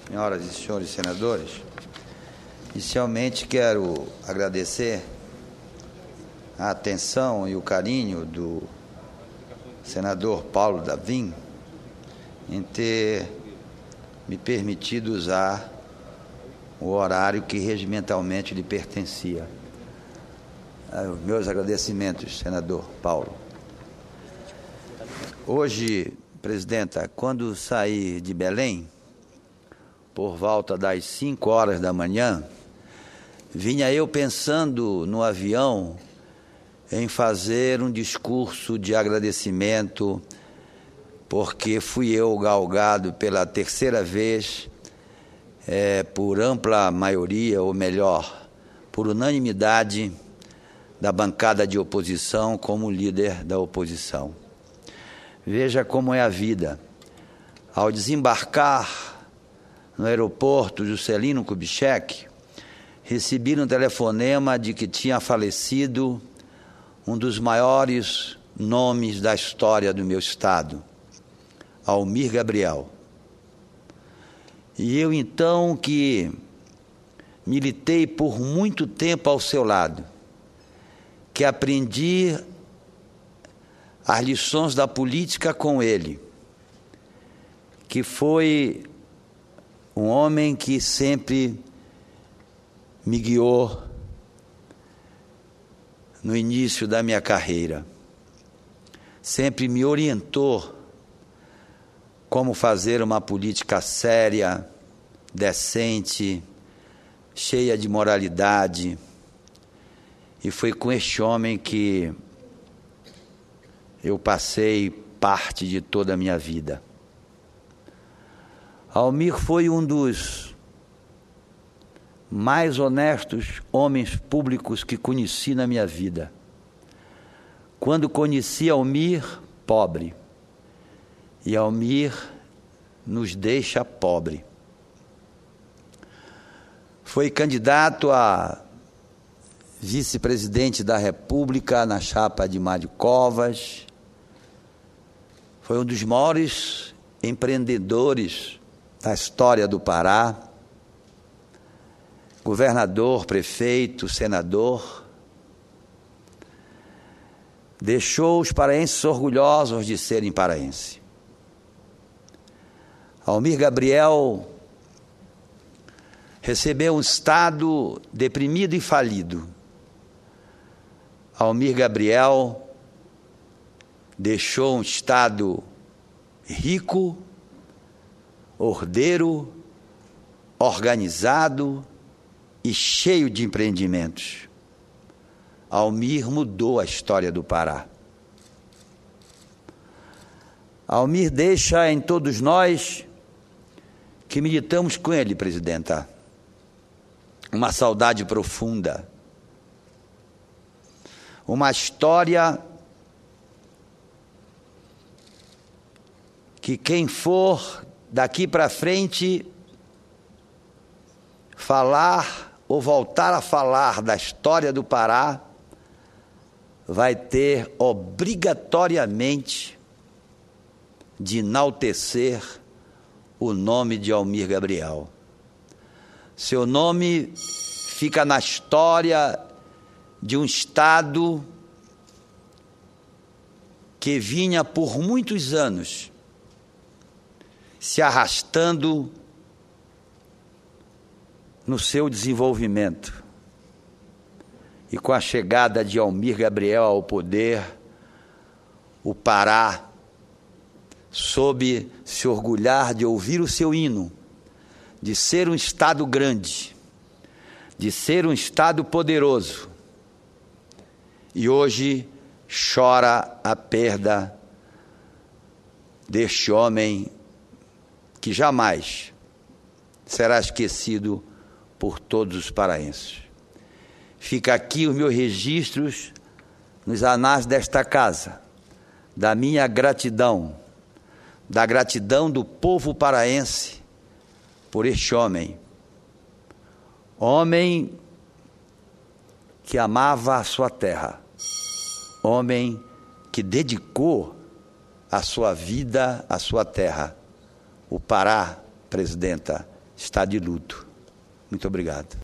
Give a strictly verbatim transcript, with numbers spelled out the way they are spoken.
senhoras e senhores senadores, inicialmente quero agradecer a atenção e o carinho do senador Paulo Davim em ter me permitido usar o horário que regimentalmente lhe pertencia. Os meus agradecimentos, senador Paulo. Hoje, presidenta, quando saí de Belém, por volta das cinco horas da manhã, vinha eu pensando no avião em fazer um discurso de agradecimento, porque fui eu galgado pela terceira vez, é, por ampla maioria, ou melhor, por unanimidade da bancada de oposição como líder da oposição. Veja como é a vida. Ao desembarcar no aeroporto Juscelino Kubitschek, recebi um telefonema de que tinha falecido um dos maiores nomes da história do meu estado, Almir Gabriel. E eu, então, que militei por muito tempo ao seu lado, que aprendi as lições da política com ele, que foi um homem que sempre me guiou no início da minha carreira, sempre me orientou como fazer uma política séria, decente, cheia de moralidade. E foi com este homem que eu passei parte de toda a minha vida. Almir foi um dos mais honestos homens públicos que conheci na minha vida. Quando conheci Almir, pobre. E Almir nos deixa pobre. Foi candidato a vice-presidente da República na chapa de Mário Covas. Foi um dos maiores empreendedores da história do Pará. Governador, prefeito, senador. Deixou os paraenses orgulhosos de serem paraenses. Almir Gabriel recebeu um estado deprimido e falido. Almir Gabriel deixou um estado rico, ordeiro, organizado e cheio de empreendimentos. Almir mudou a história do Pará. Almir deixa em todos nós que militamos com ele, presidenta, uma saudade profunda, uma história que quem for daqui para frente falar ou voltar a falar da história do Pará vai ter obrigatoriamente de enaltecer o nome de Almir Gabriel. Seu nome fica na história de um estado que vinha por muitos anos se arrastando no seu desenvolvimento. E com a chegada de Almir Gabriel ao poder, o Pará soube se orgulhar de ouvir o seu hino, de ser um estado grande, de ser um estado poderoso. E hoje chora a perda deste homem que jamais será esquecido por todos os paraenses. Fica aqui os meus registros nos anais desta casa, da minha gratidão, da gratidão do povo paraense por este homem. Homem que amava a sua terra. Homem que dedicou a sua vida à sua terra. O Pará, presidenta, está de luto. Muito obrigado.